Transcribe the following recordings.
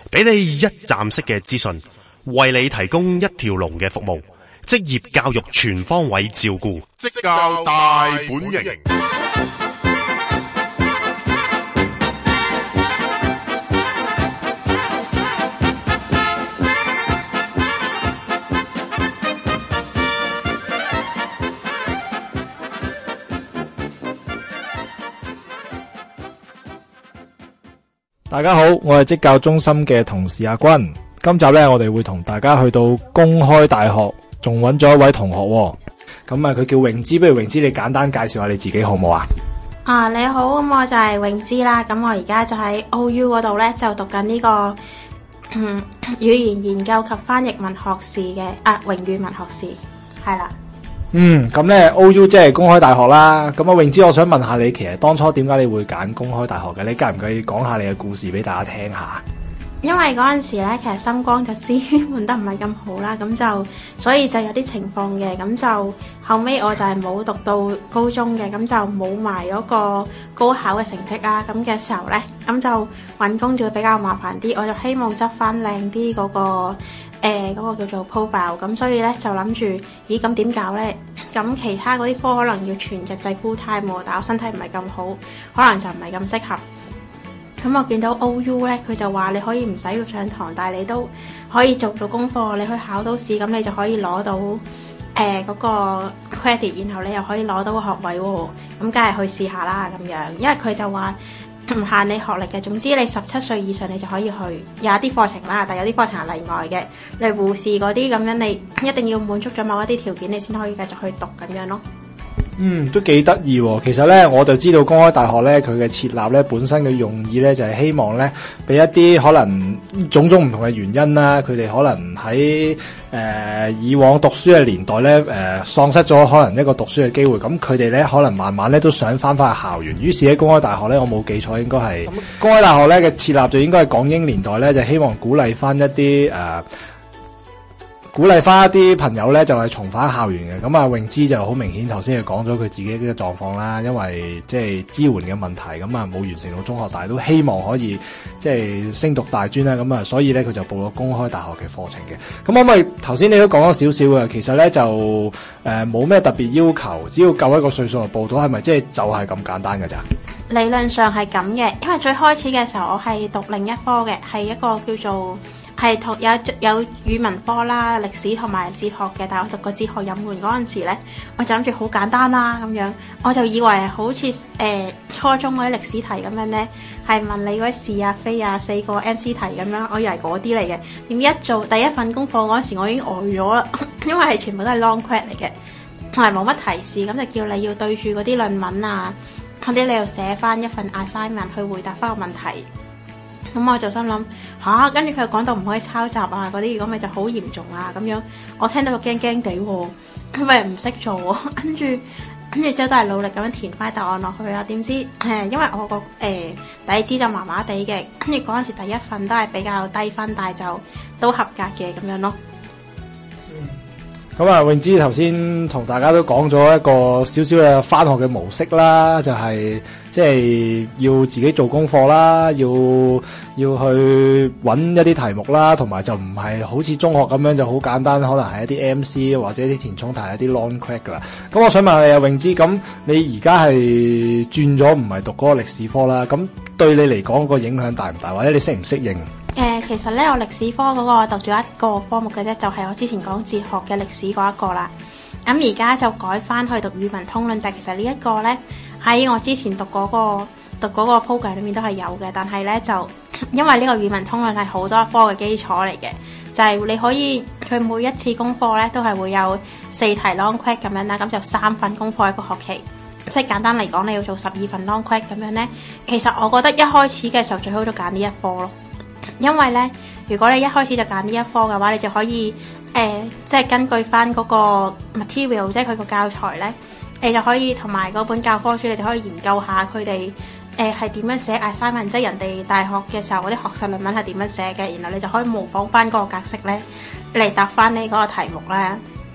俾你一站式嘅資訊，為你提供一條龍嘅服務，職業教育全方位照顧， 職教大本營。 大家好，我係職教中心嘅同事阿君。今集呢，我哋會同大家去到公開大學，仲揾咗一位同學喎。咁啊，佢叫泳姿，不如泳姿你簡單介紹下你自己好唔好啊？ 你好，咁我就係泳姿啦。咁我而家就喺 OU 嗰度呢，就讀緊呢個語言研究及翻譯文學士嘅榮譽文學士，係啦。 咁咧 OU 即係公開大學啦。咁啊，泳姿，我想問下你，其實當初點解你會揀公開大學嘅？你介唔介意講下你嘅故事俾大家聽下？ 因為嗰陣時咧，其實心光就師門得唔係咁好啦，咁就所以就有啲情況嘅，咁就後尾我就係冇讀到高中嘅，咁就冇埋嗰個高考嘅成績啦。咁嘅時候咧，咁就揾工就會比較麻煩啲，我就希望執翻靚啲嗰個叫做 profile，咁所以咧就諗住，咦咁點搞咧？咁其他嗰啲科可能要全日制 full time，但我身體唔係咁好，可能就唔係咁適合。咁我見到 OU 咧，佢就話你可以唔使上堂，但係你都可以做到功課，你去考到試，咁你就可以攞到嗰個 credit， 然後你又可以攞到個學位喎。咁梗係去試下啦咁樣，因為佢就話唔限你學歷嘅，總之你17歲以上你就可以去。有啲課程啦，但有啲課程係例外嘅，例如護士嗰啲咁樣，你一定要滿足咗某一啲條件，你先可以繼續去讀咁樣咯。 都幾得意喎。其實咧，我就知道公開大學咧，佢嘅設立咧，本身嘅用意咧，就係希望咧，俾一啲可能種種唔同嘅原因啦，佢哋可能喺以往讀書嘅年代咧，喪失咗可能一個讀書嘅機會，咁佢哋咧可能慢慢咧都想翻去校園。於是喺公開大學咧，我冇記錯應該係公開大學咧嘅設立就應該係港英年代咧，就希望鼓勵翻一啲鼓勵翻一啲朋友咧，就係重返校園嘅。咁啊，泳姿就好明顯頭先佢講咗佢自己呢個狀況啦，因為即係支援嘅問題，咁啊冇完成到中學，但係都希望可以即係升讀大專啦。咁啊，所以咧佢就報咗公開大學嘅課程嘅。咁可唔可以頭先你都講咗少少嘅，其實咧就冇咩特別要求，只要夠一個歲數就報到，係咪即係就係咁簡單㗎咋？ 理論上係咁嘅，因為最開始嘅時候我係讀另一科嘅，係一個叫做係同有語文科啦、歷史同埋哲學嘅，但係我讀個哲學入門嗰陣時咧，我就諗住好簡單啦咁樣，我就以為係好似初中嗰啲歷史題咁樣咧，係問你嗰啲是啊非啊4個 MC 題咁樣，我以為嗰啲嚟嘅。點一做第一份功課嗰時，我已經呆咗啦，因為係全部都係 long quote 嚟嘅，同埋冇乜提示，咁就叫你要對住嗰啲論文啊，嗰啲你要寫翻一份 assignment 去回答翻個問題。咁我就心諗跟住佢又講到唔可以抄襲啊嗰啲，如果咪就好嚴重啊咁樣，我聽到就驚驚地喎，因為唔識做喎，跟住之後都係努力咁樣填翻答案落去啊。點知因為我個底子就麻麻地嘅，跟住嗰陣時第一份都係比較低分，但係就都合格嘅咁樣咯。 咁啊，泳姿頭先同大家都講咗一個少少嘅返學嘅模式啦，就係即係要自己做功課啦，要去揾一啲題目啦，同埋就唔係好似中學咁樣就好簡單，可能係一啲 MC 或者啲填充題一啲 long crack 噶啦。咁我想問你啊，泳姿，咁你而家係轉咗唔係讀嗰個歷史科啦，咁對你嚟講個影響大唔大，或者你適唔適應？ 其實咧，我歷史科嗰個讀咗一個科目嘅啫，就係我之前講哲學嘅歷史嗰一個啦。咁而家就改翻去讀語文通論，但其實呢一個咧喺我之前讀嗰個 program 裏面都係有嘅，但係咧就因為呢個語文通論係好多科嘅基礎嚟嘅，就係你可以佢每一次功課咧都係會有4題 long quote 咁樣啦，咁就3份功課一個學期。即係簡單嚟講，你要做12份 long quote 咁樣咧。其實我覺得一開始嘅時候最好就揀呢一科咯。因為咧，如果你一開始就揀呢一科嘅話，你就可以即係根據翻嗰個 material， 即係佢個教材咧，你就可以同埋嗰本教科書，你就可以研究下佢哋係點樣寫 assignment， 即係人哋大學嘅時候嗰啲學術論文係點樣寫嘅，然後你就可以模仿翻嗰個格式咧嚟答翻你嗰個題目咧。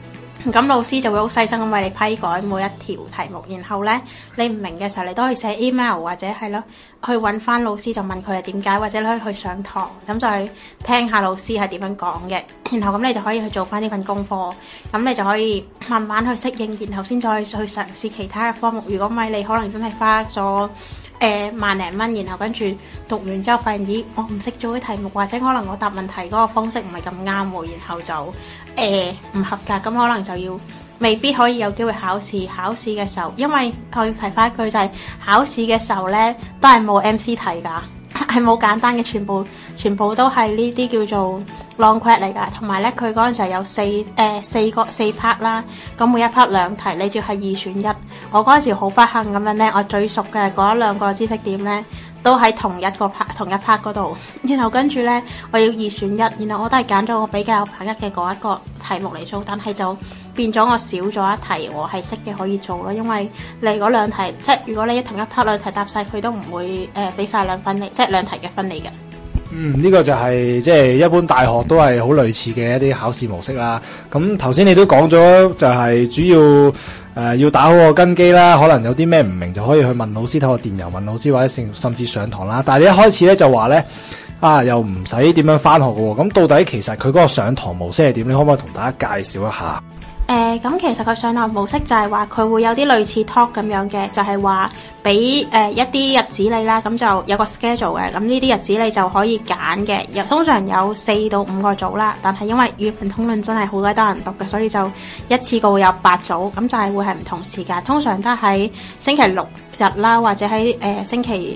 咁老師就會好細心咁為你批改每一條題目，然後咧你唔明嘅時候，你都可以寫 email 或者係咯，去揾翻老師就問佢係點解，或者你可以去上堂咁就去聽下老師係點樣講嘅，然後咁你就可以去做翻呢份功課，咁你就可以慢慢去適應，然後先再去嘗試其他嘅科目。如果唔係，你可能真係花咗萬零蚊，然後跟住讀完之後發現咦，我唔識做啲題目，或者可能我答問題嗰個方式唔係咁啱喎，然後就唔合格，咁可能就要未必可以有機會考試。考試嘅時候，因為我要提翻一句就係、考試嘅時候咧，都係冇 MC 題㗎，係冇簡單嘅，全部都係呢啲叫做 long quiz 嚟㗎。同埋咧，佢嗰陣時候有四 part 啦，咁每一 part 兩題，你只要係二選一。我嗰陣時好不幸咁樣咧，我最熟嘅嗰兩個知識點咧，都喺同一 part 嗰度，然後跟住咧我要二選一，然後我都係揀咗我比較有把握嘅嗰一個題目嚟做，但係就變咗我少咗一題我係識嘅可以做咯，因為你嗰兩題即係如果你同一 part 兩題答晒，佢都唔會俾晒兩分你，即係兩題嘅分你嘅。 呢個就係即係一般大學都係好類似嘅一啲考試模式啦。咁頭先你都講咗，就係主要要打好個根基啦。可能有啲咩唔明就可以去問老師，透過電郵問老師，或者甚至上堂啦。但係你一開始咧就話咧又唔使點樣返學嘅喎。咁到底其實佢嗰個上堂模式係點？你可唔可以同大家介紹一下？ 咁其實佢上堂模式就係話佢會有啲類似 talk 咁樣嘅，就係話俾一啲日子你啦，咁就有個 schedule 嘅，咁呢啲日子你就可以揀嘅，通常有4到5個組啦，但係因為語文通論真係好鬼多人讀嘅，所以就一次過會有8組，咁就係會係唔同時間，通常都係喺星期六日啦，或者喺星期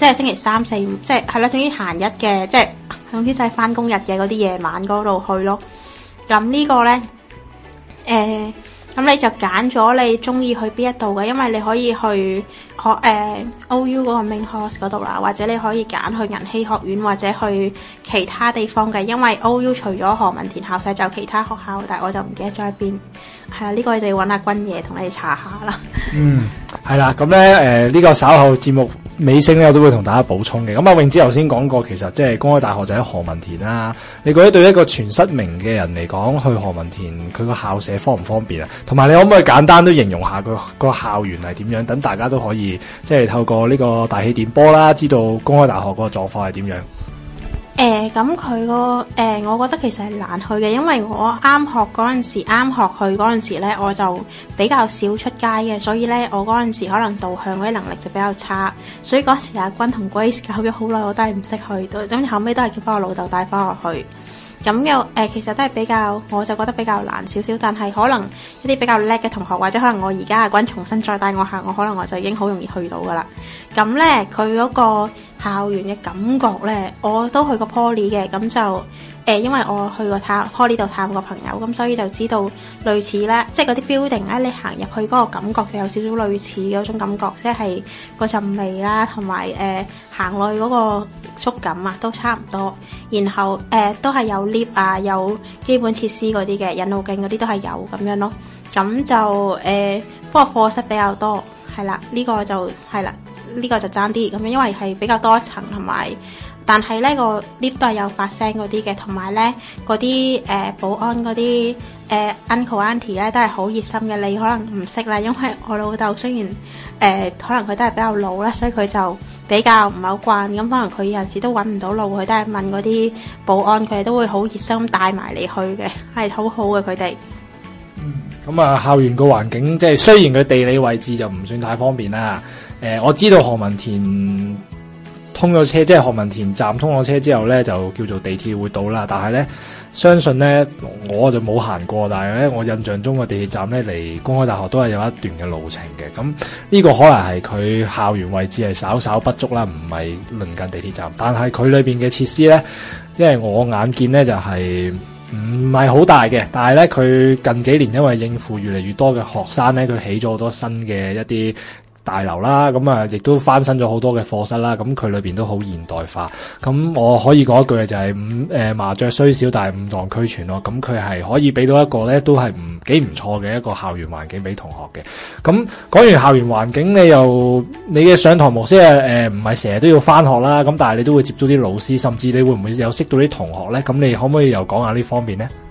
3、4、5，即係係啦，總之閒日嘅，即係總之就係返工日嘅嗰啲夜晚嗰度去咯。咁呢個咧咁你就揀咗你中意去邊一度嘅，因為你可以去OU 嗰個 main course 嗰度啦，或者你可以揀去銀禧學院或者去其他地方嘅，因為 OU 除咗何文田校舍，仲有其他學校，但係我就唔記得咗喺邊。係啦，呢個你就要揾阿君爺同你哋查下啦。 係啦，咁咧呢個稍後節目尾聲咧，我都會同大家補充嘅。咁阿詠芝頭先講過，其實即係公開大學就喺何文田啦。你覺得對一個全失明嘅人嚟講，去何文田佢個校舍方唔方便啊？同埋你可唔可以簡單都形容下佢個校園係點樣，等大家都可以即係透過呢個大氣電波啦，知道公開大學個狀況係點樣？ 咁佢個我覺得其實係難去嘅，因為我啱學去嗰陣時咧，我就比較少出街嘅，所以咧我嗰陣時可能導向嗰啲能力就比較差，所以嗰時阿君同 Grace 搞咗好耐，我都係唔識去，咁後尾都係叫翻我老豆帶翻我去。咁其實都係比較，我就覺得比較難少少，但係可能一啲比較叻嘅同學，或者可能我而家阿君重新再帶我行，我可能我就已經好容易去到噶啦。咁咧佢嗰個校園嘅感覺咧，我都去過 Poly 嘅，咁就因為我去過Poly 度探過朋友，咁所以就知道類似咧，即係嗰啲 building 咧，你行入去嗰個感覺就有少少類似嗰種感覺，即係嗰陣味啦，同埋行落去嗰個觸感啊，都差唔多。然後都係有 lift 啊，有基本設施嗰啲嘅，引路徑嗰啲都係有咁樣咯。咁就不過課室比較多，係啦，呢個就係啦，呢個就爭啲咁樣，因為係比較多層同埋。但係呢個 lift 都係有發聲嗰啲嘅，同埋咧嗰啲保安嗰啲uncle auntie 咧都係好熱心嘅。你可能唔識啦，因為我老豆雖然可能佢都係比較老啦，所以佢就比較唔係好慣。咁可能佢有陣時都揾唔到路，佢都係問嗰啲保安，佢哋都會好熱心帶埋你去嘅，係好好嘅佢哋。 咁啊，校園個環境即係雖然佢地理位置就唔算太方便啦。我知道何文田通咗車，即係何文田站通咗車之後咧，就叫做地鐵會到啦。但係咧，相信咧我就冇行過，但係咧我印象中個地鐵站咧離公開大學都係有一段嘅路程嘅。咁呢個可能係佢校園位置係稍稍不足啦，唔係鄰近地鐵站。但係佢裏邊嘅設施咧，因為我眼見咧就係唔係好大嘅，但係咧佢近幾年因為應付越嚟越多嘅學生咧，佢起咗好多新嘅一啲大樓啦，咁啊，亦都翻新咗好多嘅課室啦，咁佢裏邊都好現代化。咁我可以講一句就係麻雀雖小，但係五臟俱全咯。咁佢係可以俾到一個咧，都係幾唔錯嘅一個校園環境俾同學嘅。咁講完校園環境，你嘅上堂模式唔係成日都要翻學啦，咁但係你都會接觸啲老師，甚至你會唔會有識到啲同學咧？咁你可唔可以又講下呢方面咧？ 其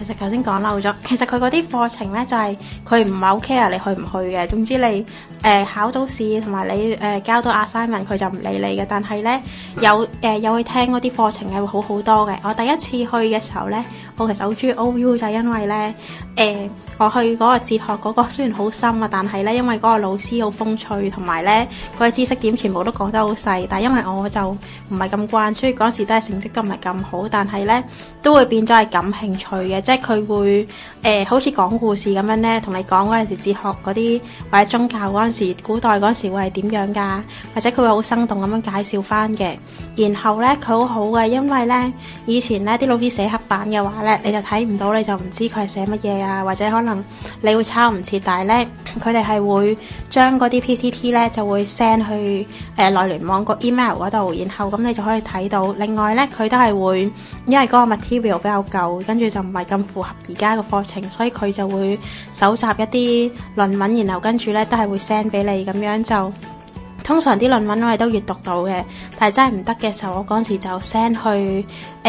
其實頭先講漏咗，其實佢嗰啲課程咧就係佢唔係好 care 你去唔去嘅，總之你考到試同埋你交到 assignment 佢就唔理你嘅。但係咧有去聽嗰啲課程係會好好多嘅。我第一次去嘅時候咧，我其實好中意 OU 就係因為咧我去嗰個哲學嗰個雖然好深啊，但係咧因為嗰個老師好風趣，同埋咧嗰啲知識點全部都講得好細。但係因為我就唔係咁慣，所以嗰時都係成績都唔係咁好，但係咧都會變咗係感興趣嘅，即係佢會好似講故事咁樣咧，同你講嗰陣時哲學嗰啲或者宗教嗰陣時古代嗰陣時會係點樣㗎，或者佢會好生動咁樣介紹翻嘅。然後咧佢好好嘅，因為咧以前咧啲老師寫黑板嘅話咧，你就睇唔到，你就唔知佢係寫乜嘢啊，或者可能你會抄唔切。但係咧佢哋係會將嗰啲 PPT 咧就會 send 去內聯網個 email 嗰度，然後咁你就可以睇到。另外咧佢都係會因為嗰個 material 比較舊，跟住就唔係咁符合而家嘅課程，所以佢就會搜集一啲論文，然後跟住咧都係會 send 俾你，咁樣就通常啲論文我哋都閱讀到嘅。但係真係唔得嘅時候，我嗰陣時就 send 去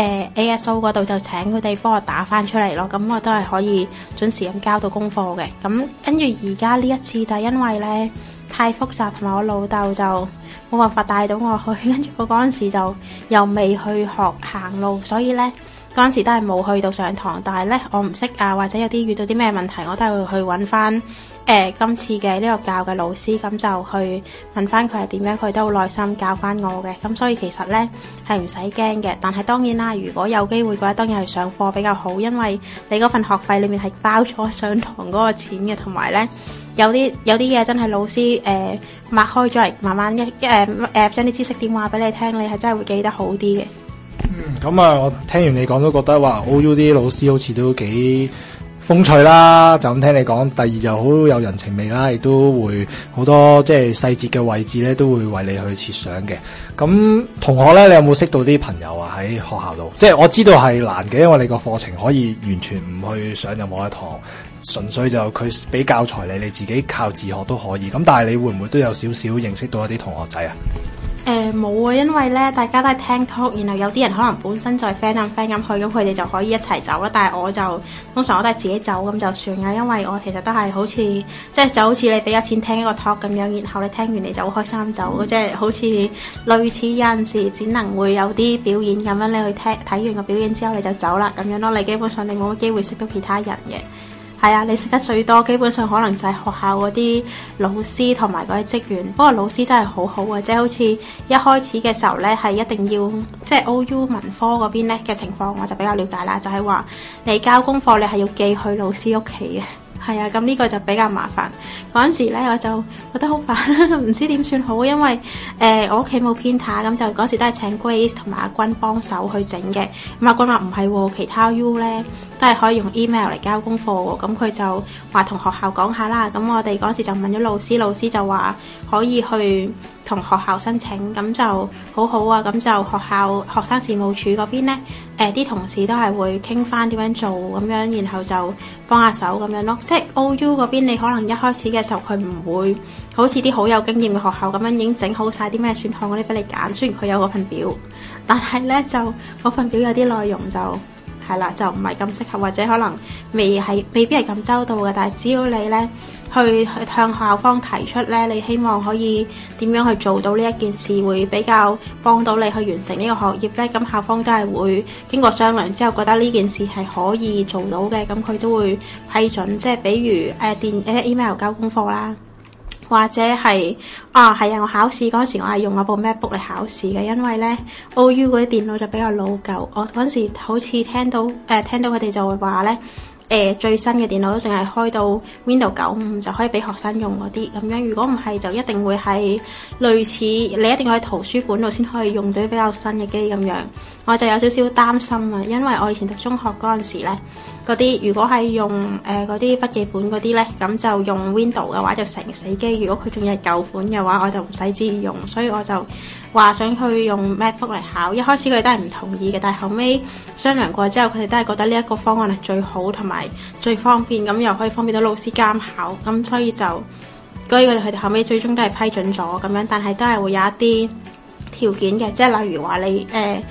ASO 嗰度，就請佢哋幫我打翻出嚟咯。咁我都係可以準時咁交到功課嘅。咁跟住而家呢一次就因為咧太複雜，同埋我老豆就冇辦法帶到我去，跟住我嗰陣時就又未去學行路，所以咧嗰陣時都係冇去到上堂。但係咧我唔識啊，或者有啲遇到啲咩問題，我都係會去揾翻今次嘅呢個教嘅老師，咁就去問翻佢係點樣，佢都好耐心教翻我嘅。咁所以其實咧係唔使驚嘅。但係當然啦，如果有機會嘅話，當然係上課比較好，因為你嗰份學費裏面係包咗上堂嗰個錢嘅，同埋咧有啲嘢真係老師擘開咗嚟，慢慢將啲知識點話俾你聽，你係真係會記得好啲嘅。 咁啊，我聽完你講都覺得話 OU 啲老師好似都幾風趣啦，就咁聽你講。第二就好有人情味啦，亦都會好多即係細節嘅位置咧，都會為你去設想嘅。咁同學咧，你有冇識到啲朋友啊？喺學校度，即係我知道係難嘅，因為你個課程可以完全唔去上任何一堂，純粹就佢俾教材你自己靠自學都可以。咁但係你會唔會都有少少認識到一啲同學仔啊？ 冇啊，因為咧大家都係聽 talk， 然後有啲人可能本身就係 friend 咁去，咁佢哋就可以一齊走啦。但係我就通常我都係自己走咁就算啦，因為我其實都係好似即係就好似你俾咗錢聽一個 talk 咁樣，然後你聽完你就好開心走，即係好似類似有陣時只能會有啲表演咁樣，你去睇完個表演之後你就走啦咁樣咯。你基本上你冇乜機會識到其他人嘅。係啊，你識得最多基本上可能就係學校嗰啲老師同埋嗰啲職員。不過老師真係好好啊，即係好似一開始嘅時候咧，係一定要即係 OU 文科嗰邊咧嘅情況，我就比較了解啦。就係話你交功課你係要寄去老師屋企嘅。係啊，咁呢個就比較麻煩。嗰陣時咧，我就覺得好煩，唔知點算好，因為我屋企冇 printer，咁就嗰時都係請 Grace 同埋阿君幫手去整嘅。咁阿君話唔係喎，其他 U 咧都係可以用 email 嚟交功課喎。咁佢就話同學校講下啦。咁我哋嗰時就問咗老師，老師就話可以去同學校申請，咁就好好啊。咁就學生事務處嗰邊咧，啲同事都係會傾翻點樣做咁樣，然後就幫下手咁樣咯。即係 OU 嗰邊，你可能一開始嘅時候佢唔會好似啲好有經驗嘅學校咁樣已經整好晒啲咩選項嗰啲俾你揀。雖然佢有嗰份表，但係咧就嗰份表有啲內容就係啦，就唔係咁適合，或者可能未必係咁周到嘅。但係只要你咧去向校方提出咧，你希望可以點樣去做到呢一件事，會比較幫到你去完成呢個學業咧。咁校方都係會經過商量之後，覺得呢件事係可以做到嘅，咁佢都會批准。即係比如email 交功課啦，或者係係啊，我考試嗰時我係用我部 MacBook 嚟考試嘅，因為咧 OU 嗰啲電腦就比較老舊。我嗰時好似聽到佢哋就會話咧。最新嘅電腦都淨係開到 Windows 95就可以俾學生用嗰啲咁樣。如果唔係就一定會係類似你一定要喺圖書館度先可以用到比較新嘅機咁樣。我就有少少擔心啊，因為我以前讀中學嗰陣時咧，嗰啲如果係用嗰啲筆記本嗰啲咧，咁就用 Windows 嘅話就成死機。如果佢仲係舊款嘅話，我就唔使旨意用，所以我就話想去用 MacBook 嚟考。一開始佢哋都係唔同意嘅，但係後尾商量過之後，佢哋都係覺得呢一個方案係最好同埋最方便，咁又可以方便到老師監考，咁所以佢哋後尾最終都係批准咗咁樣。但係都係會有一啲條件嘅，即係例如話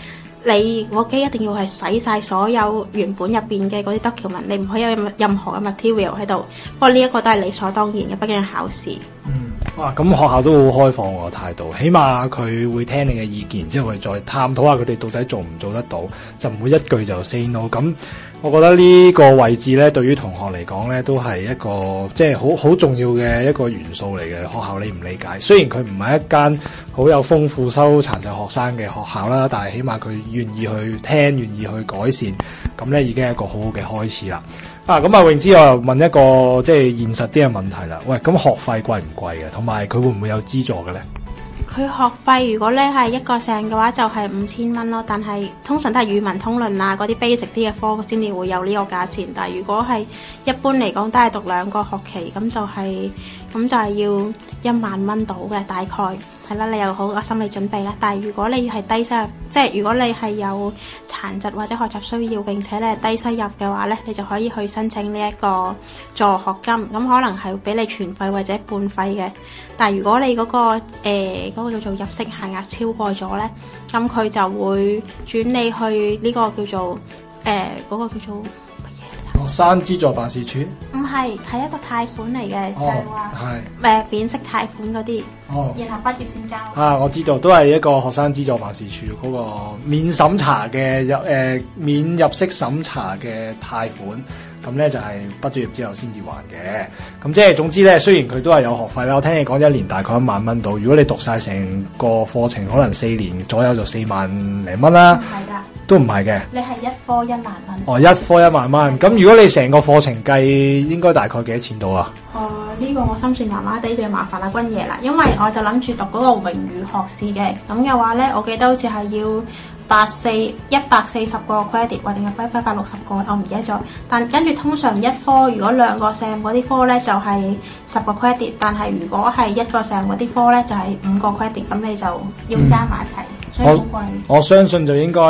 你個機一定要係洗晒所有原本入邊嘅嗰啲 document， 你唔可以有任何嘅 material 喺度。不過呢一個都係理所當然嘅，畢竟係考試。 哇！咁學校都好開放喎態度，起碼佢會聽你嘅意見，之後會再探討下佢哋到底做唔做得到，就唔會一句就 say no。咁我覺得呢個位置咧，對於同學嚟講咧，都係一個即係好重要嘅一個元素嚟嘅。學校理唔理解，雖然佢唔係一間好有豐富收殘疾學生嘅學校啦，但係起碼佢願意去聽，願意去改善，咁咧已經係一個好好嘅開始啦。咁啊，泳之，我又問一個即係現實啲嘅問題啦。喂，咁學費貴唔貴嘅？同埋佢會唔會有資助嘅咧？ 佢學費如果咧係一個成嘅話，就係5000蚊咯。但係通常都係語文通論啊嗰啲 basic 啲嘅科先至會有呢個價錢。但係如果係一般嚟講，都係讀2個學期，咁就係要1萬蚊到嘅大概。係啦，你有好個心理準備啦。但係如果你係低收入，即係如果你係有殘疾或者學習需要，並且你係低收入嘅話咧，你就可以去申請呢一個助學金。咁可能係俾你全費或者半費嘅。但係如果你嗰個叫做入息限額超過咗咧，咁佢就會轉你去呢個叫做嗰個叫做學生資助辦事處？ 唔係，係一個貸款嚟嘅，就係話免息貸款嗰啲，然後畢業先交。我知道，都係一個學生資助辦事處嗰個免審查嘅免入息審查嘅貸款。咁咧就係畢咗業之後先至還嘅。咁即係總之咧，雖然佢都係有學費啦，我聽你講1年大概1萬蚊到。如果你讀晒成個課程，可能4年左右就4萬零蚊啦。唔係㗎，都唔係嘅。你係一科1萬蚊。一科1萬蚊。咁如果你成個課程計，應該大概幾多錢到啊？呢個我心算麻麻地，就要麻煩阿君爺啦。因為我就諗住讀嗰個榮譽學士嘅。咁嘅話咧，我記得好似係要140個 credit 或者係160個，我唔記得咗。但跟住通常一科如果2個 sem 嗰啲科咧就係10個 credit， 但係如果係1個 sem 嗰啲科咧就係5個 credit， 咁你就要加埋一齊，所以好貴。我相信就應該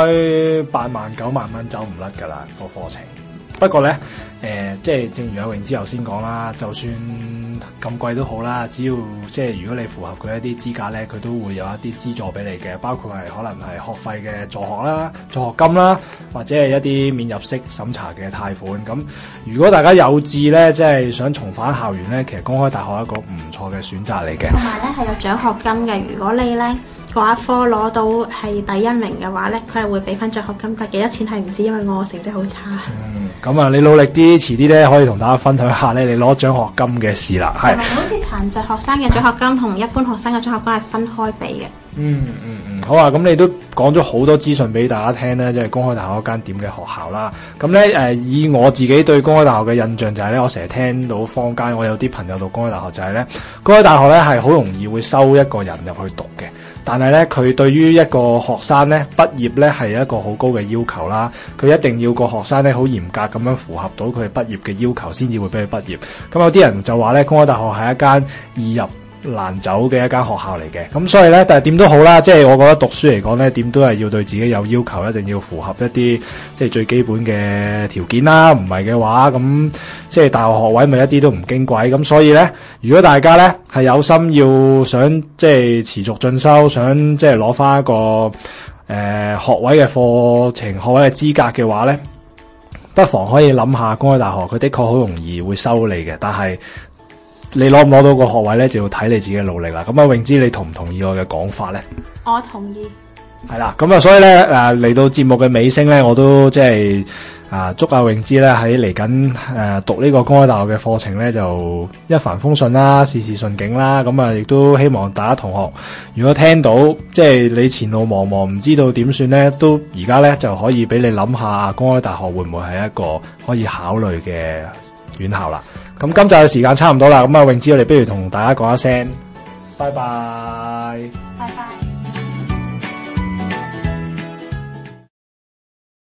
8萬9萬蚊走唔甩㗎啦個課程。不過咧，即係正如阿泳之頭先講啦，就算咁貴都好啦，只要即係如果你符合佢一啲資格咧，佢都會有一啲資助俾你嘅，包括係可能係學費嘅助學啦、助學金啦，或者係一啲免入息審查嘅貸款。咁如果大家有志咧，即係想重返校園咧，其實公開大學係一個唔錯嘅選擇嚟嘅。同埋咧係有獎學金嘅，如果你咧嗰一科攞到係第1名嘅話咧，佢係會俾翻獎學金，但係幾多錢係唔知，因為我成績好差。咁啊，你努力啲，遲啲咧可以同大家分享下咧，你攞獎學金嘅事啦。係。好似殘疾學生嘅獎學金同一般學生嘅獎學金係分開俾嘅。好啊，咁你都講咗好多資訊俾大家聽咧，即係公開大學一間點嘅學校啦。咁咧以我自己對公開大學嘅印象就係咧，我成日聽到坊間我有啲朋友讀公開大學就係咧，公開大學咧係好容易會收一個人入去讀嘅。但係咧，佢對於一個學生咧畢業咧係一個好高嘅要求啦。佢一定要個學生咧好嚴格咁樣符合到佢畢業嘅要求，先至會俾佢畢業。咁有啲人就話咧，公開大學係一間易入難走嘅一間學校嚟嘅。咁所以咧，但係點都好啦，即係我覺得讀書嚟講咧，點都係要對自己有要求，一定要符合一啲即係最基本嘅條件啦。唔係嘅話，咁即係大學學位咪一啲都唔矜貴。咁所以咧，如果大家咧係有心要想即係持續進修，想即係攞翻一個學位嘅課程、學位嘅資格嘅話咧，不妨可以諗下公開大學，佢的確好容易會收你嘅，但係你攞唔攞到個學位咧，就要睇你自己嘅努力啦。咁啊，泳之你同唔同意我嘅講法咧？我同意。係啦，咁啊，所以咧嚟到節目嘅尾聲咧，我都即係祝阿泳之咧喺嚟緊讀呢個公開大學嘅課程咧，就一帆風順啦，事事順境啦。咁啊，亦都希望大家同學如果聽到即係你前路茫茫，唔知道點算咧，都而家咧就可以俾你諗下公開大學會唔會係一個可以考慮嘅院校啦。咁今集嘅時間差唔多啦，咁啊，泳之我哋不如同大家講一聲，拜拜，拜拜。